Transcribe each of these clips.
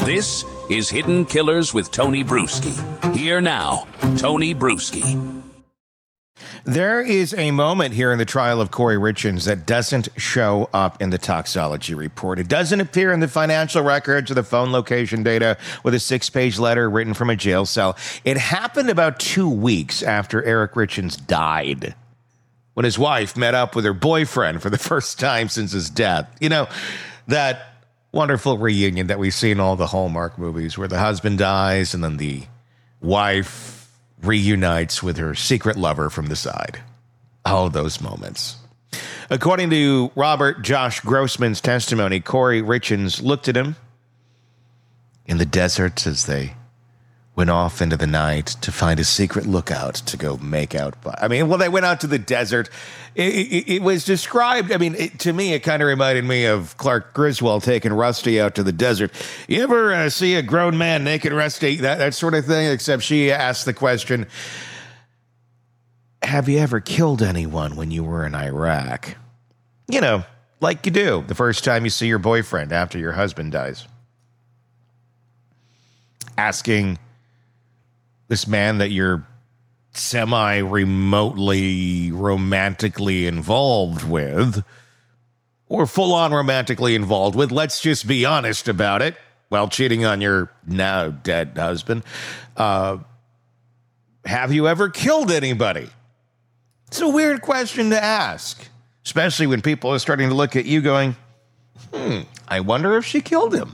This is Hidden Killers with Tony Bruschi. Here now, Tony Bruschi. There is a moment here in the trial of Corey Richins that doesn't show up in the toxology report. It doesn't appear in the financial records or the phone location data with a 6-page letter written from a jail cell. It happened about 2 weeks after Eric Richins died, when his wife met up with her boyfriend for the first time since his death. You know, that wonderful reunion that we see in all the Hallmark movies where the husband dies and then the wife reunites with her secret lover from the side. Oh, those moments. According to Robert Josh Grossman's testimony, Corey Richins looked at him in the desert as they went off into the night to find a secret lookout to go make out by. I mean, well, they went out to the desert. It was described, I mean, to me, it kind of reminded me of Clark Griswold taking Rusty out to the desert. You ever see a grown man naked, Rusty? That sort of thing, except she asked the question, have you ever killed anyone when you were in Iraq? You know, like you do the first time you see your boyfriend after your husband dies. Asking this man that you're semi-remotely romantically involved with, or full-on romantically involved with, let's just be honest about it, while cheating on your now dead husband, have you ever killed anybody? It's a weird question to ask, especially when people are starting to look at you going, I wonder if she killed him.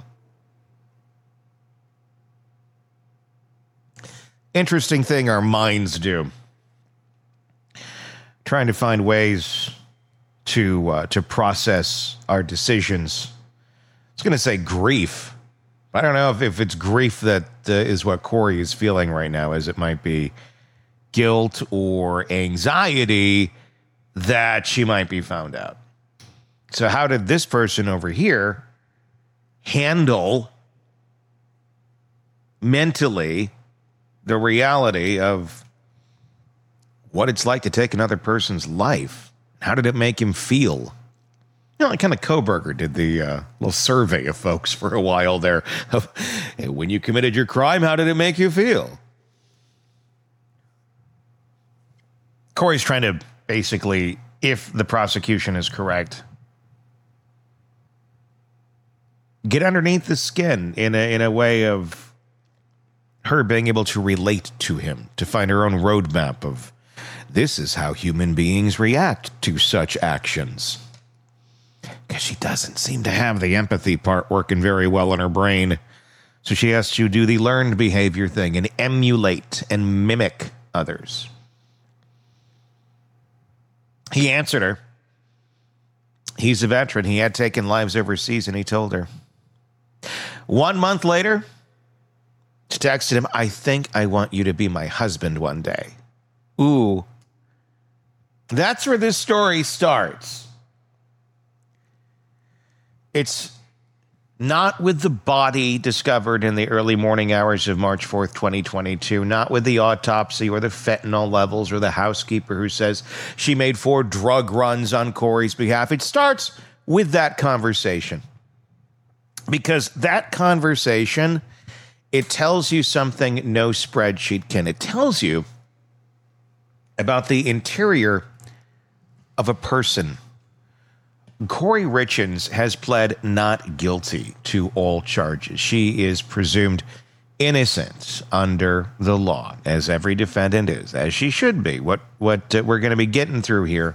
Interesting thing our minds do. Trying to find ways to process our decisions. I was going to say grief. I don't know if it's grief that is what Corey is feeling right now, as it might be guilt or anxiety that she might be found out. So how did this person over here handle mentally the reality of what it's like to take another person's life? How did it make him feel? You know, like kind of Kohberger did the little survey of folks for a while there. When you committed your crime, how did it make you feel? Corey's trying to basically, if the prosecution is correct, get underneath the skin in a way of her being able to relate to him, to find her own roadmap of this is how human beings react to such actions. Because she doesn't seem to have the empathy part working very well in her brain. So she has to do the learned behavior thing and emulate and mimic others. He answered her. He's a veteran. He had taken lives overseas, and he told her. 1 month later, she texted him, I think I want you to be my husband one day. Ooh. That's where this story starts. It's not with the body discovered in the early morning hours of March 4th, 2022, not with the autopsy or the fentanyl levels or the housekeeper who says she made 4 drug runs on Corey's behalf. It starts with that conversation. Because that conversation, it tells you something no spreadsheet can. It tells you about the interior of a person. Corey Richins has pled not guilty to all charges. She is presumed innocent under the law, as every defendant is, as she should be. What we're going to be getting through here.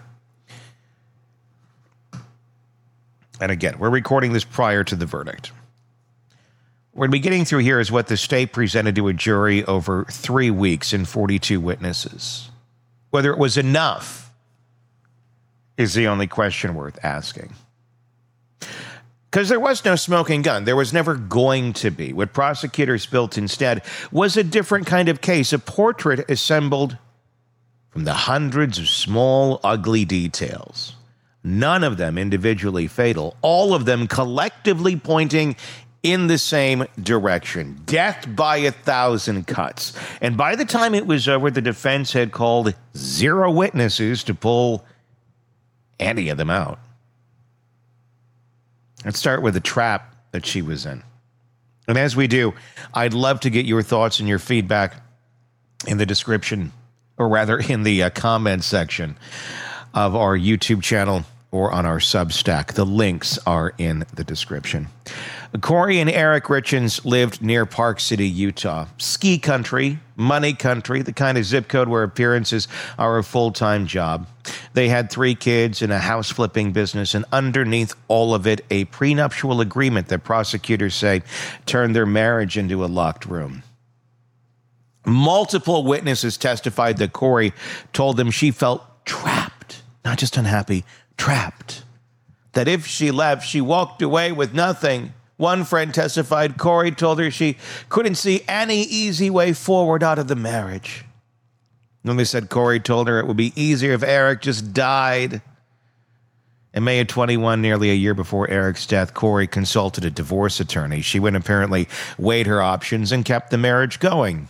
And again, we're recording this prior to the verdict. What we're getting through here is what the state presented to a jury over 3 weeks and 42 witnesses. Whether it was enough is the only question worth asking. Because there was no smoking gun. There was never going to be. What prosecutors built instead was a different kind of case, a portrait assembled from the hundreds of small, ugly details. None of them individually fatal. All of them collectively pointing in the same direction. Death by 1,000 cuts. And by the time it was over, the defense had called 0 witnesses to pull any of them out. Let's start with the trap that she was in. And as we do, I'd love to get your thoughts and your feedback in the description, or rather in the comment section of our YouTube channel or on our Substack. The links are in the description. Corey and Eric Richins lived near Park City, Utah. Ski country, money country, the kind of zip code where appearances are a full-time job. They had 3 kids and a house-flipping business, and underneath all of it, a prenuptial agreement that prosecutors say turned their marriage into a locked room. Multiple witnesses testified that Corey told them she felt trapped, not just unhappy, trapped. That if she left, she walked away with nothing. One friend testified Corey told her she couldn't see any easy way forward out of the marriage. Then they said Corey told her it would be easier if Eric just died. In May of 21, nearly a year before Eric's death, Corey consulted a divorce attorney. She would apparently weighed her options and kept the marriage going.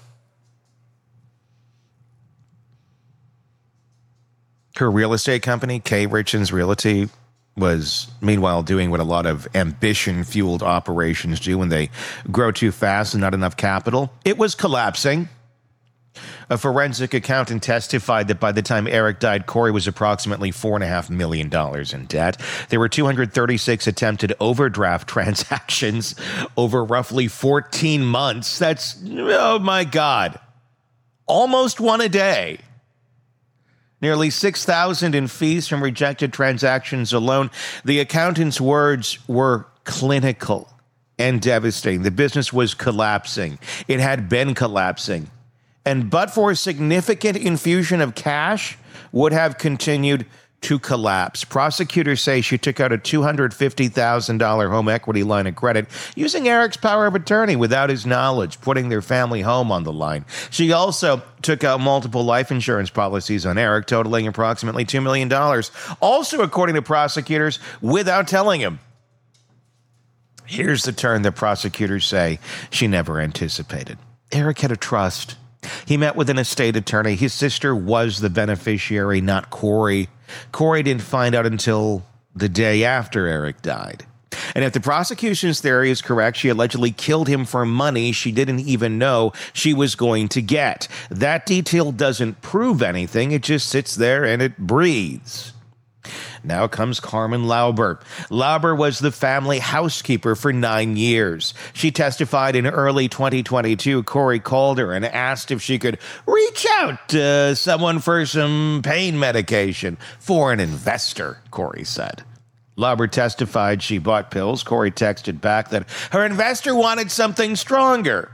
Her real estate company, K. Richins Realty, was meanwhile doing what a lot of ambition-fueled operations do when they grow too fast and not enough capital. It was collapsing. A forensic accountant testified that by the time Eric died, Corey was approximately $4.5 million in debt. There were 236 attempted overdraft transactions over roughly 14 months. That's, oh my God, almost one a day. Nearly $6,000 in fees from rejected transactions alone. The accountant's words were clinical and devastating. The business was collapsing. It had been collapsing. And but for a significant infusion of cash, would have continued to collapse. Prosecutors say she took out a $250,000 home equity line of credit using Eric's power of attorney without his knowledge, putting their family home on the line. She also took out multiple life insurance policies on Eric, totaling approximately $2 million, also according to prosecutors, without telling him. Here's the turn that prosecutors say she never anticipated. Eric had a trust. He met with an estate attorney. His sister was the beneficiary, not Corey. Corey didn't find out until the day after Eric died. And if the prosecution's theory is correct, she allegedly killed him for money she didn't even know she was going to get. That detail doesn't prove anything. It just sits there and it breathes. Now comes Carmen Lauber. Lauber was the family housekeeper for 9 years. She testified in early 2022. Corey called her and asked if she could reach out to someone for some pain medication. For an investor, Corey said. Lauber testified she bought pills. Corey texted back that her investor wanted something stronger.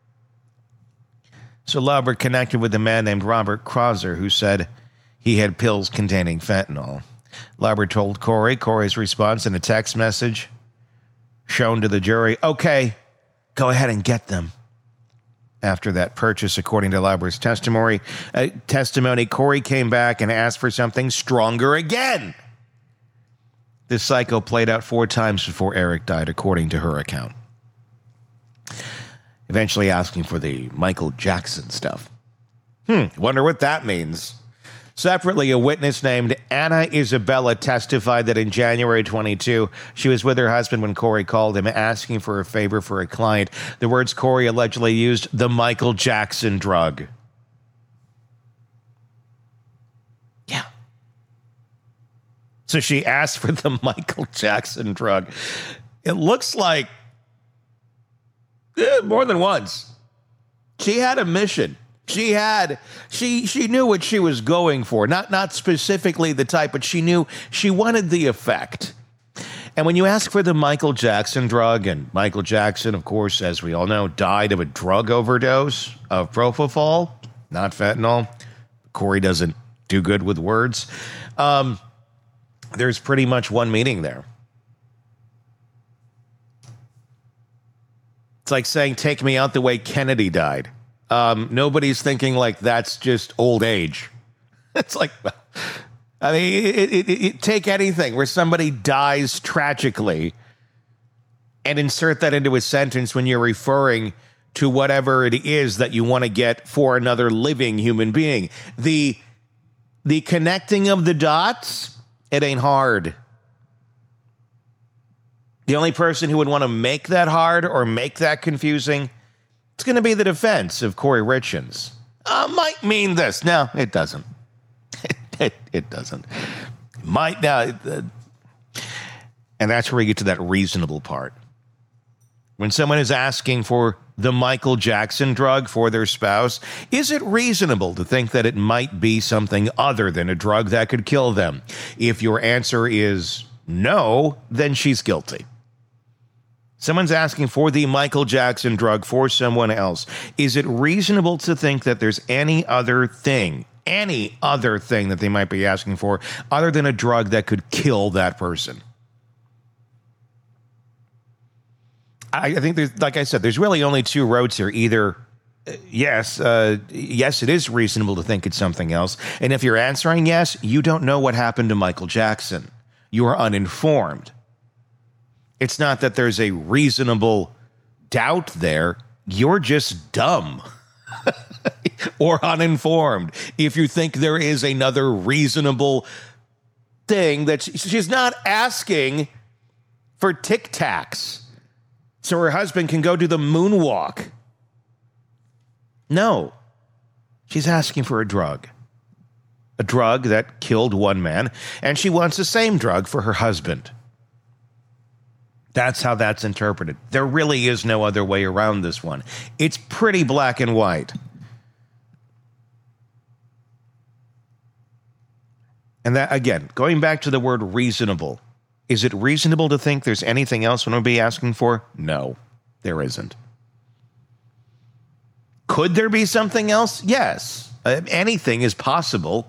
So Lauber connected with a man named Robert Krauser, who said he had pills containing fentanyl. Lauber told Corey's response in a text message shown to the jury, okay, go ahead and get them. After that purchase, according to Lauber's testimony, Corey came back and asked for something stronger again. This cycle played out 4 times before Eric died, according to her account. Eventually asking for the Michael Jackson stuff. Wonder what that means. Separately, a witness named Anna Isabella testified that in January 22, she was with her husband when Corey called him asking for a favor for a client. The words Corey allegedly used, the Michael Jackson drug. Yeah. So she asked for the Michael Jackson drug. It looks like more than once. She had a mission. She knew what she was going for. Not specifically the type, but she knew she wanted the effect. And when you ask for the Michael Jackson drug, and Michael Jackson, of course, as we all know, died of a drug overdose of propofol, not fentanyl. Corey doesn't do good with words. There's pretty much one meaning there. It's like saying, take me out the way Kennedy died. Nobody's thinking like that's just old age. It's like, I mean, take anything where somebody dies tragically and insert that into a sentence when you're referring to whatever it is that you want to get for another living human being. The connecting of the dots, it ain't hard. The only person who would want to make that hard or make that confusing, it's going to be the defense of Corey Richins. Might mean this. No, it doesn't. It doesn't. Might now. And that's where we get to that reasonable part. When someone is asking for the Michael Jackson drug for their spouse, is it reasonable to think that it might be something other than a drug that could kill them? If your answer is no, then she's guilty. Someone's asking for the Michael Jackson drug for someone else. Is it reasonable to think that there's any other thing that they might be asking for other than a drug that could kill that person? I think there's, like I said, there's really only two roads here. Either yes, it is reasonable to think it's something else. And if you're answering yes, you don't know what happened to Michael Jackson. You are uninformed. It's not that there's a reasonable doubt there. You're just dumb or uninformed. If you think there is another reasonable thing that she's not asking for Tic Tacs so her husband can go do the moonwalk. No, she's asking for a drug that killed one man, and she wants the same drug for her husband. That's how that's interpreted. There really is no other way around this one. It's pretty black and white. And that, again, going back to the word reasonable, is it reasonable to think there's anything else one would be asking for? No, there isn't. Could there be something else? Yes. Anything is possible.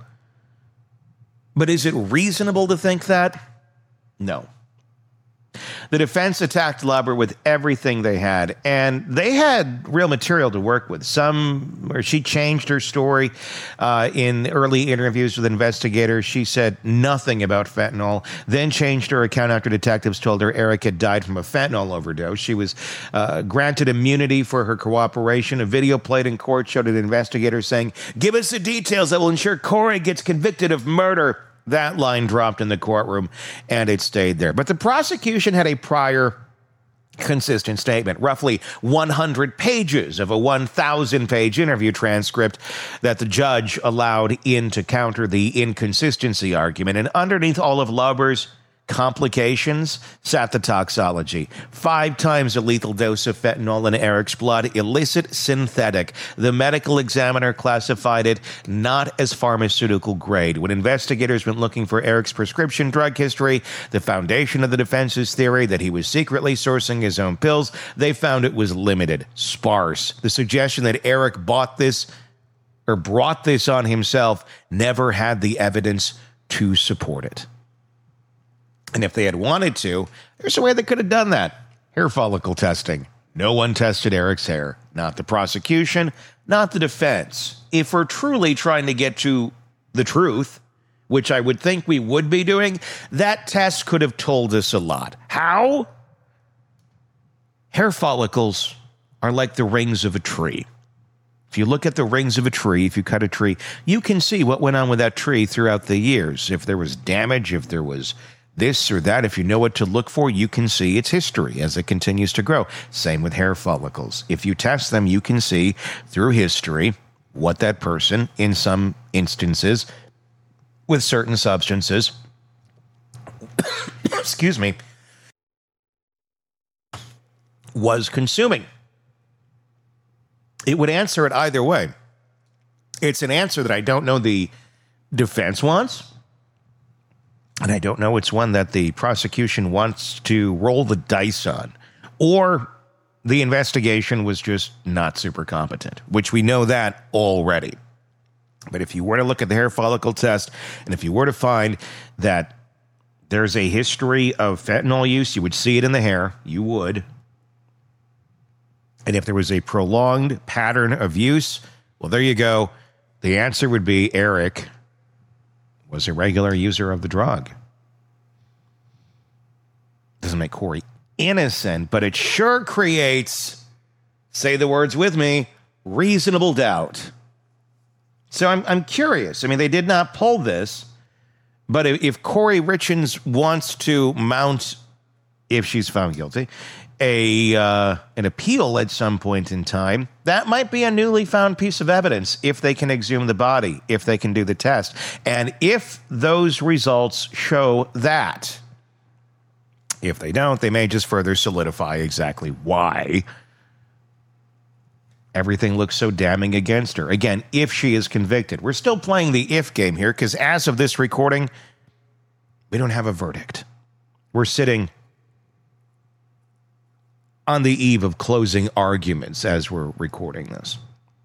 But is it reasonable to think that? No. The defense attacked Lauber with everything they had, and they had real material to work with. She changed her story in early interviews with investigators. She said nothing about fentanyl, then changed her account after detectives told her Eric had died from a fentanyl overdose. She was granted immunity for her cooperation. A video played in court showed an investigator saying, "Give us the details that will ensure Corey gets convicted of murder." That line dropped in the courtroom, and it stayed there. But the prosecution had a prior consistent statement, roughly 100 pages of a 1,000-page interview transcript that the judge allowed in to counter the inconsistency argument. And underneath all of Lauber's complications sat the toxology. 5 times a lethal dose of fentanyl in Eric's blood, illicit synthetic. The medical examiner classified it not as pharmaceutical grade. When investigators went looking for Eric's prescription drug history, the foundation of the defense's theory that he was secretly sourcing his own pills, they found it was limited, sparse. The suggestion that Eric brought this on himself never had the evidence to support it. And if they had wanted to, there's a way they could have done that. Hair follicle testing. No one tested Eric's hair. Not the prosecution, not the defense. If we're truly trying to get to the truth, which I would think we would be doing, that test could have told us a lot. How? Hair follicles are like the rings of a tree. If you look at the rings of a tree, if you cut a tree, you can see what went on with that tree throughout the years. If there was damage, if there was this or that, if you know what to look for, you can see its history as it continues to grow. Same with hair follicles. If you test them, you can see through history what that person, in some instances, with certain substances, excuse me, was consuming. It would answer it either way. It's an answer that I don't know the defense wants, and I don't know it's one that the prosecution wants to roll the dice on, or the investigation was just not super competent, which we know that already. But if you were to look at the hair follicle test, and if you were to find that there's a history of fentanyl use, you would see it in the hair. You would. And if there was a prolonged pattern of use, well, there you go. The answer would be Eric was a regular user of the drug. Doesn't make Corey innocent, but it sure creates, say the words with me, reasonable doubt. So I'm curious. I mean, they did not pull this, but if Corey Richins wants to mount if she's found guilty, an appeal at some point in time, that might be a newly found piece of evidence if they can exhume the body, if they can do the test. And if those results show that, if they don't, they may just further solidify exactly why everything looks so damning against her. Again, if she is convicted. We're still playing the if game here because as of this recording, we don't have a verdict. We're sitting on the eve of closing arguments as we're recording this.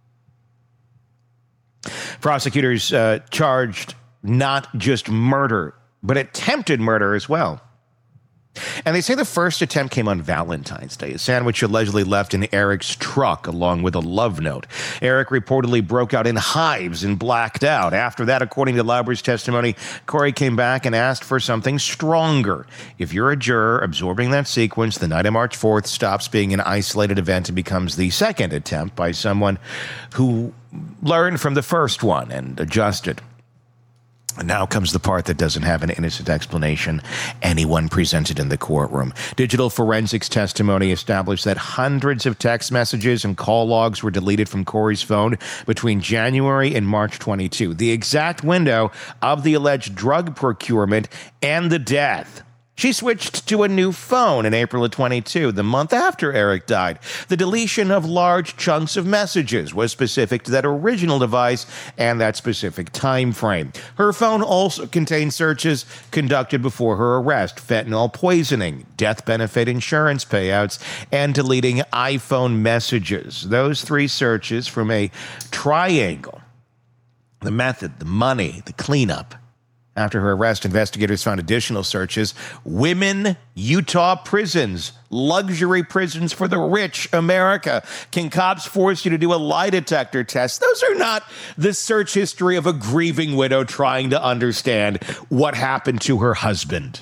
Prosecutors charged not just murder, but attempted murder as well. And they say the first attempt came on Valentine's Day, a sandwich allegedly left in Eric's truck along with a love note. Eric reportedly broke out in hives and blacked out. After that, according to Lauber's testimony, Corey came back and asked for something stronger. If you're a juror absorbing that sequence, the night of March 4th stops being an isolated event and becomes the second attempt by someone who learned from the first one and adjusted. And now comes the part that doesn't have an innocent explanation anyone presented in the courtroom. Digital forensics testimony established that hundreds of text messages and call logs were deleted from Corey's phone between January and March 22, the exact window of the alleged drug procurement and the death. She switched to a new phone in April of 22, the month after Eric died. The deletion of large chunks of messages was specific to that original device and that specific time frame. Her phone also contained searches conducted before her arrest, fentanyl poisoning, death benefit insurance payouts, and deleting iPhone messages. Those three searches from a triangle: the method, the money, the cleanup. After her arrest, investigators found additional searches: women, Utah prisons, luxury prisons for the rich, America. Can cops force you to do a lie detector test? Those are not the search history of a grieving widow trying to understand what happened to her husband.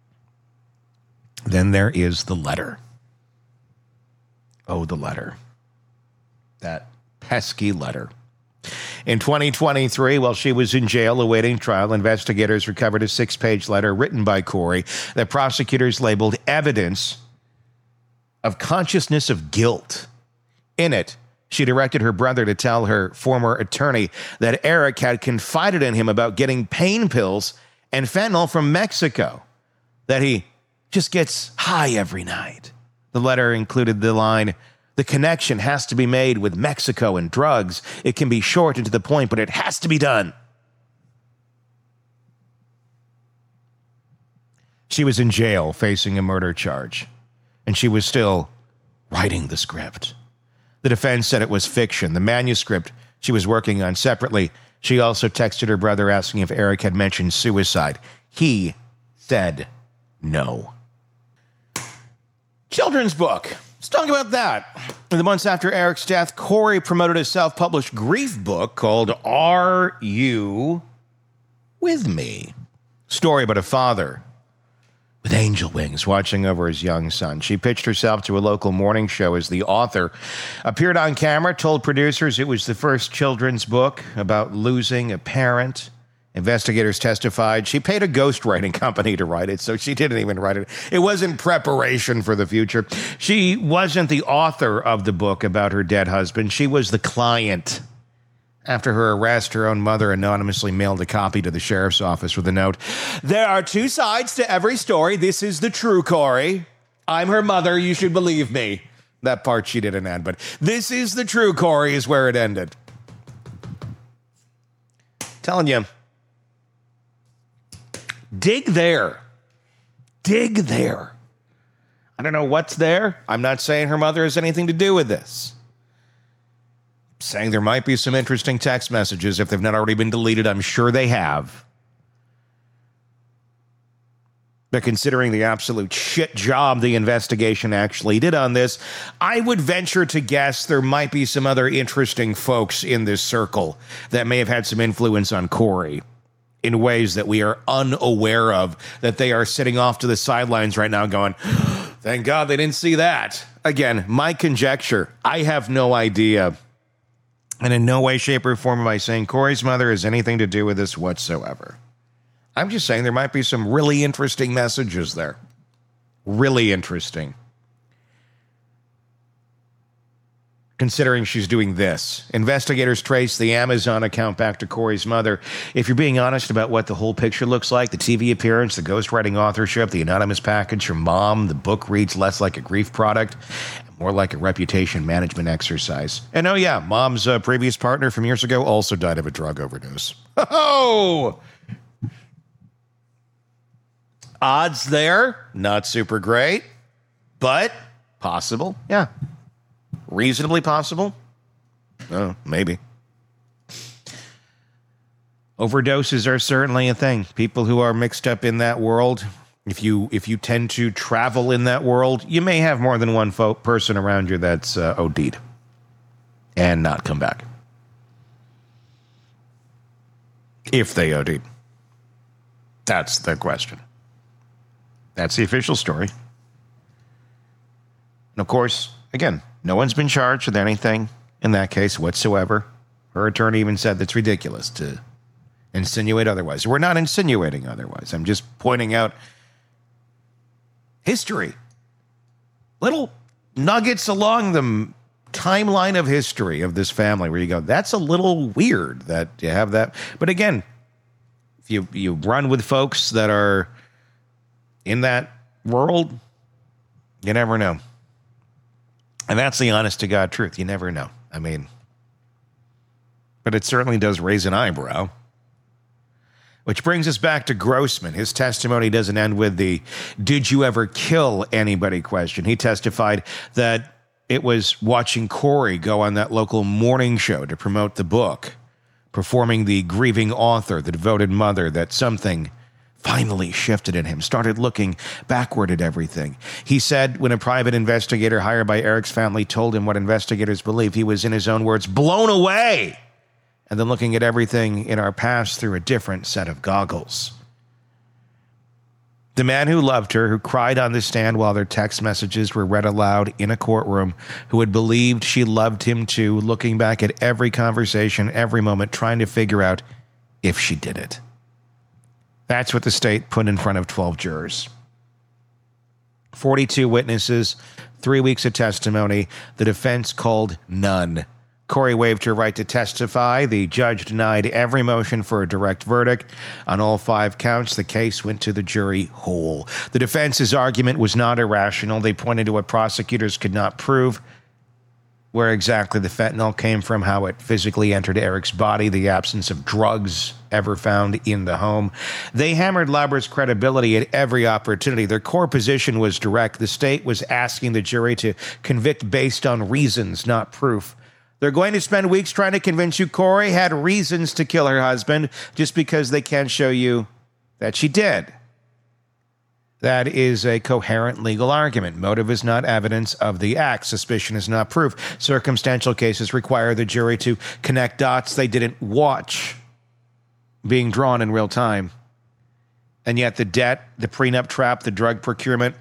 Then there is the letter. Oh, the letter. That pesky letter. In 2023, while she was in jail awaiting trial, investigators recovered a 6-page letter written by Corey that prosecutors labeled evidence of consciousness of guilt. In it, she directed her brother to tell her former attorney that Eric had confided in him about getting pain pills and fentanyl from Mexico, that he just gets high every night. The letter included the line, "The connection has to be made with Mexico and drugs. It can be short and to the point, but it has to be done." She was in jail facing a murder charge, and she was still writing the script. The defense said it was fiction. The manuscript she was working on separately. She also texted her brother asking if Eric had mentioned suicide. He said no. Children's book. Let's talk about that. In the months after Eric's death, Corey promoted a self-published grief book called Are You With Me? Story about a father with angel wings watching over his young son. She pitched herself to a local morning show as the author, appeared on camera, told producers it was the first children's book about losing a parent. Investigators testified she paid a ghostwriting company to write it, so she didn't even write it. It wasn't preparation for the future. She wasn't the author of the book about her dead husband. She was the client. After her arrest, her own mother anonymously mailed a copy to the sheriff's office with a note. "There are two sides to every story. This is the true Corey. I'm her mother. You should believe me." That part she didn't add, but "this is the true Corey" is where it ended. Telling you. Dig there. Dig there. I don't know what's there. I'm not saying her mother has anything to do with this. I'm saying there might be some interesting text messages. If they've not already been deleted, I'm sure they have. But considering the absolute shit job the investigation actually did on this, I would venture to guess there might be some other interesting folks in this circle that may have had some influence on Corey in ways that we are unaware of, that they are sitting off to the sidelines right now going, thank God they didn't see that. Again, my conjecture, I have no idea. And in no way, shape, or form am I saying Corey's mother has anything to do with this whatsoever. I'm just saying there might be some really interesting messages there. Really interesting. Considering she's doing this. Investigators trace the Amazon account back to Corey's mother. If you're being honest about what the whole picture looks like, the TV appearance, the ghostwriting authorship, the anonymous package from mom, the book reads less like a grief product, more like a reputation management exercise. And oh yeah, mom's previous partner from years ago also died of a drug overdose. Oh! Odds there, not super great, but possible, yeah. Reasonably possible? Oh, maybe. Overdoses are certainly a thing. People who are mixed up in that world, if you tend to travel in that world, you may have more than one person around you that's OD'd and not come back. If they OD'd. That's the question. That's the official story. And of course, again, no one's been charged with anything in that case whatsoever. Her attorney even said that's ridiculous to insinuate otherwise. We're not insinuating otherwise. I'm just pointing out history. Little nuggets along the timeline of history of this family where you go, that's a little weird that you have that. But again, if you run with folks that are in that world, you never know. And that's the honest to God truth. You never know. I mean, but it certainly does raise an eyebrow. Which brings us back to Grossman. His testimony doesn't end with the "did you ever kill anybody" question. He testified that it was watching Corey go on that local morning show to promote the book, performing the grieving author, the devoted mother, that something finally shifted in him, started looking backward at everything. He said when a private investigator hired by Eric's family told him what investigators believe, he was, in his own words, blown away, and then looking at everything in our past through a different set of goggles. The man who loved her, who cried on the stand while their text messages were read aloud in a courtroom, who had believed she loved him too, looking back at every conversation, every moment, trying to figure out if she did it. That's what the state put in front of 12 jurors. 42 witnesses, 3 weeks of testimony. The defense called none. Corey waived her right to testify. The judge denied every motion for a direct verdict. On all 5 counts, the case went to the jury whole. The defense's argument was not irrational. They pointed to what prosecutors could not prove: where exactly the fentanyl came from, how it physically entered Eric's body, the absence of drugs ever found in the home. They hammered Lauber's credibility at every opportunity. Their core position was direct. The state was asking the jury to convict based on reasons, not proof. They're going to spend weeks trying to convince you Corey had reasons to kill her husband just because they can't show you that she did. That is a coherent legal argument. Motive is not evidence of the act. Suspicion is not proof. Circumstantial cases require the jury to connect dots they didn't watch being drawn in real time. And yet the debt, the prenup trap, the drug procurement,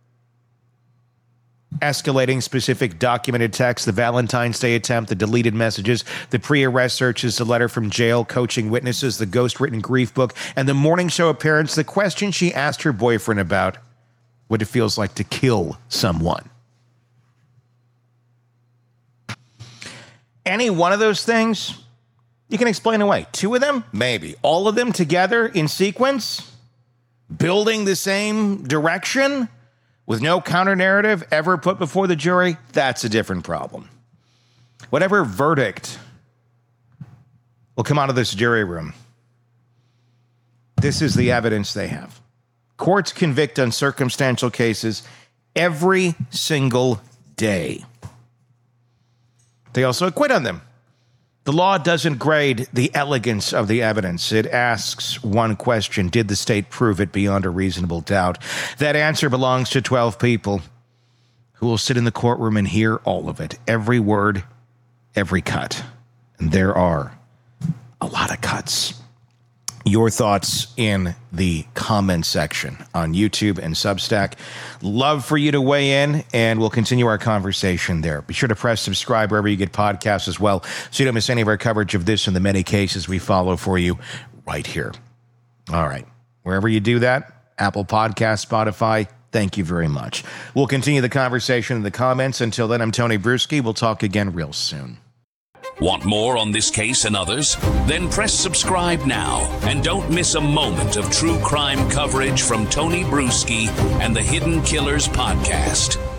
escalating specific documented texts, the Valentine's Day attempt, the deleted messages, the pre-arrest searches, the letter from jail coaching witnesses, the ghost-written grief book, and the morning show appearance, the question she asked her boyfriend about what it feels like to kill someone. Any one of those things, you can explain away. 2 of them, maybe. All of them together in sequence, building the same direction, with no counter-narrative ever put before the jury, that's a different problem. Whatever verdict will come out of this jury room, this is the evidence they have. Courts convict on circumstantial cases every single day. They also acquit on them. The law doesn't grade the elegance of the evidence. It asks one question: did the state prove it beyond a reasonable doubt? That answer belongs to 12 people who will sit in the courtroom and hear all of it, every word, every cut. And there are a lot of cuts. Your thoughts in the comment section on YouTube and Substack. Love for you to weigh in, and we'll continue our conversation there. Be sure to press subscribe wherever you get podcasts as well, so you don't miss any of our coverage of this and the many cases we follow for you right here. All right. Wherever you do that, Apple Podcasts, Spotify, Thank you very much. We'll continue the conversation in the comments. Until then, I'm Tony Bruschi. We'll talk again real soon. Want more on this case and others? Then press subscribe now and don't miss a moment of true crime coverage from Tony Bruschi and the Hidden Killers podcast.